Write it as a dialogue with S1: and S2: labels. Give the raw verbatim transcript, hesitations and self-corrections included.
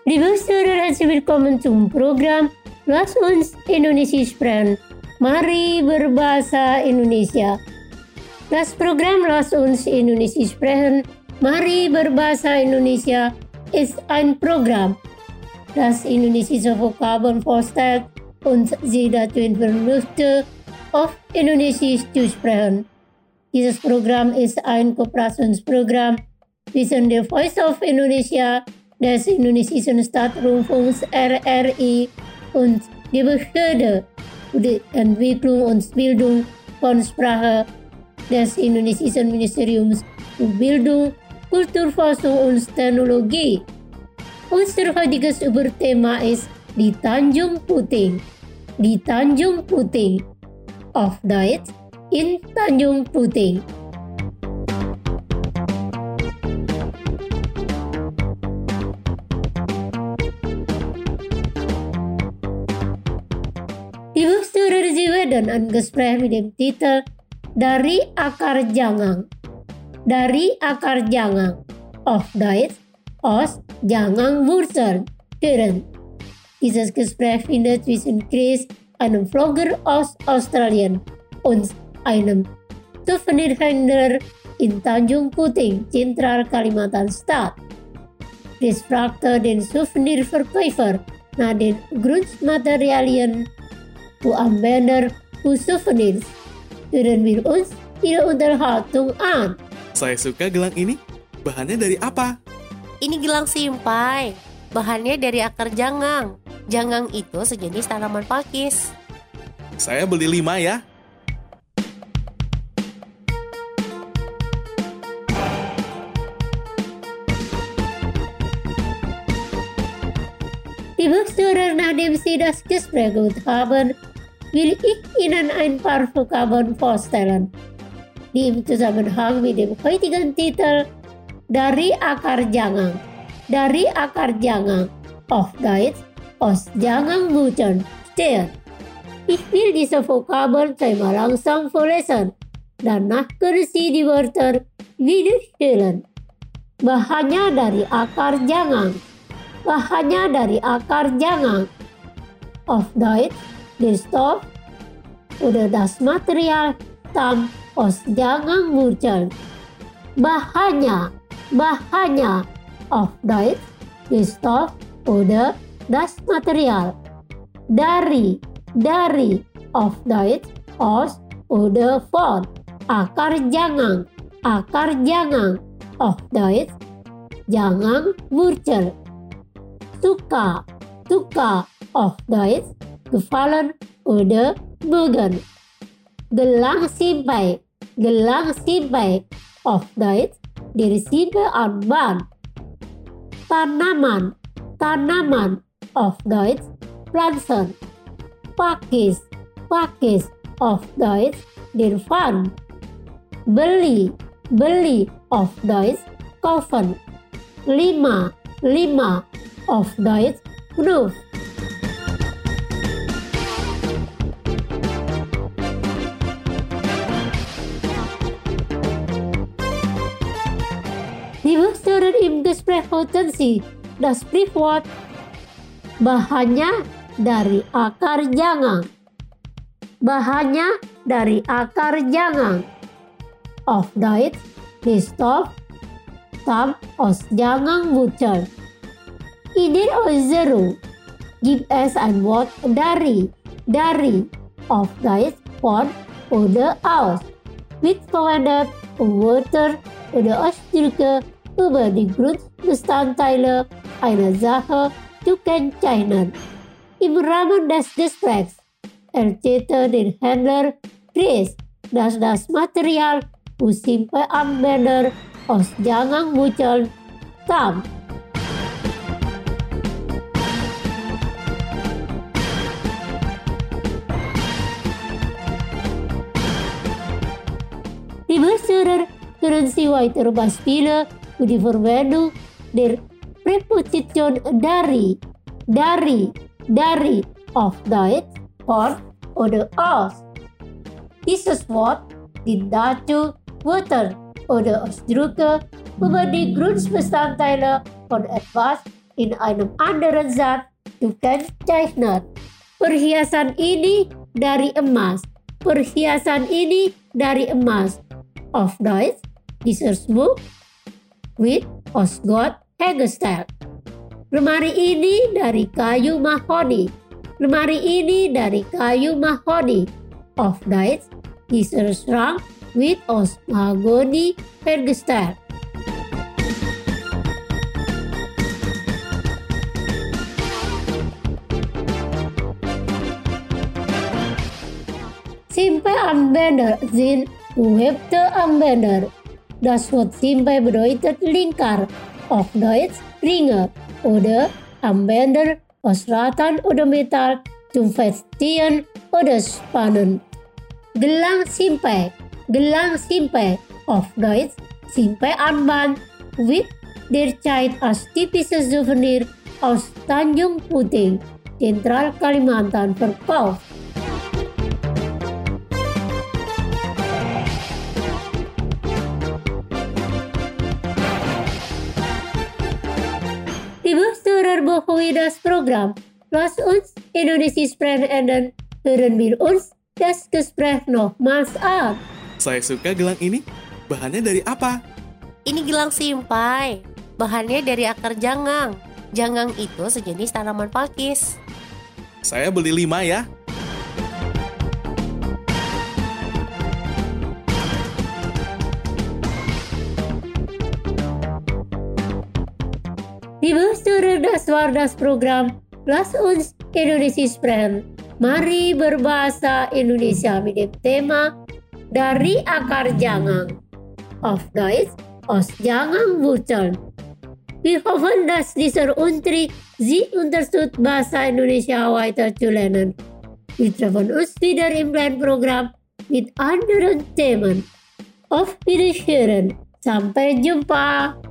S1: Liebe Zuhörer, herzlich willkommen zum Programm Lass uns Indonesia sprechen. Mari berbahasa Indonesia. Das Programm Lass uns Indonesia sprechen. Mari berbahasa Indonesia ist ein Programm, das indonesische Vokabeln vorstellt und sie dazu informieren möchte, auf Indonesisch zu sprechen. Dieses Programm ist ein Kooperationsprogramm zwischen der Voice of Indonesia, des indonesischen Staatsrundfunks R R I und die Behörde für die Entwicklung und Bildung von Sprache des indonesischen Ministeriums für Bildung, Kulturforschung und Teknologie. Unser heutiges Überthema ist die Tanjung Puting. Die Tanjung Puting. Auf Deutsch in Tanjung Puting. Liebe Zuhörer, Sie werden ein Gespräch mit dem Titel Dari Akar Jangang. Dari Akar Jangang. Auf Deutsch aus Jangang-Wurzeln hören. Dieses Gespräch findet zwischen Chris, einem Vlogger aus Australien, und einem Souvenirhändler in Tanjung Puting, Zentral Kalimantan statt. Chris fragte den Souvenirverkäufer nach den Grundmaterialien für Anwender für Souvenirs. Hören wir uns ihre Unterhaltung an.
S2: Saya suka gelang ini. Bahannya dari apa?
S3: Ini gelang simpai. Bahannya dari akar jangang. Jangang itu sejenis tanaman pakis.
S2: Saya beli lima ya.
S1: Liebe Zuhörer, nachdem Sie das Gespräch gehört haben, will ich Ihnen ein paar Vokabeln vorstellen, die im Zusammenhang mit dem heutigen Titel Dari Akar Jangang. Dari Akar Jangang. Auf Deutsch aus Jangang-Wurzeln stehen. Ich will diese Vokabeln zweimal langsam vorlesen. Danach können Sie die Wörter wiederholen. Bahannya dari akar jangang. Bahannya dari akar jangang. Auf Deutsch, der Stoff oder das Material stammt aus Jangang-Wurzeln. Bahannya, bahannya. Auf Deutsch, der Stoff oder das Material. Dari, dari. Auf Deutsch, aus oder von. Akar jangang, akar jangang. Auf Deutsch, Jangang-Wurzel. Suka, suka. Auf Deutsch, gefallen oder mögen. Gelang simpai, gelang simpai. Auf Deutsch, der Simpeanbahn. Tanaman, tanaman. Auf Deutsch, Pflanzen. Pakis, pakis. Auf Deutsch, der Pfand. Beli, beli. Auf Deutsch, kaufen. Lima, lima. Auf Deutsch, Knuf. Liebe Zuhörer, im Gespräch hörten Sie das Sprichwort bahannya dari akar jangang. Bahannya dari akar jangang. Auf Deutsch, der Stoff stammt aus Jangang-Wurzeln. In den Äußerungen gibt es ein Wort dari, dari. Auf Deutsch von oder aus. Wird verwendet, um Wörter oder Ausdrücke über die Grundbestandteile einer Sache zu kennzeichnen. Im Rahmen des Gesprächs erzählte der Händler Chris, dass das Material für Simpeanwender aus Jangang-Wurzeln stammt. Liebe Zuhörer, können Sie weitere Beispiele für die Verwendung der Präposition dari, dari, dari auf Deutsch, von oder aus. Dieses Wort dient dazu, Wörter oder Ausdrücke über die Grundbestandteile von etwas in einem anderen Satz zu kennzeichnen. Perhiasan ini dari emas. Perhiasan ini dari emas. Auf Deutsch, dieser Schmuck wird aus Gold hergestellt. Lemari ini dari kayu mahoni. Lemari ini dari kayu mahoni. Auf Deutsch, dieser Schrank wird aus Mahagoni hergestellt. Simple Anwender sind gehebte Anwender. Das Wort Simple bedeutet Lingkar, auf Deutsch Ringe oder Anwender aus Ratan oder Metall zum Festziehen oder Spannen. Gelang Simple, Gelang Simple, auf Deutsch Simple Armband, wird derzeit als typisches Souvenir aus Tanjung Puting, Zentral Kalimantan verkauft. Liebe Zuhörer das Programm, lasst uns Indonesisch sprechen und dann hören wir uns das Gespräch nochmals an.
S2: Saya suka gelang ini. Bahannya dari apa?
S3: Ini gelang simpai. Bahannya dari akar jangang. Jangang itu sejenis tanaman pakis.
S2: Saya beli lima ya.
S1: Liebe Zuhörer, das war das Programm. Lasst uns Indonesisch sprechen. Mari berbahasa Indonesia mit dem Thema dari akar jangang. Auf Deutsch, aus Janganwurzeln. Wir hoffen, dass dieser Unterricht Sie unterstützt, Bahasa Indonesia weiter zu lernen. Wir treffen uns wieder im Lernprogramm mit anderen Themen. Auf Wiederhören. Sampai jumpa.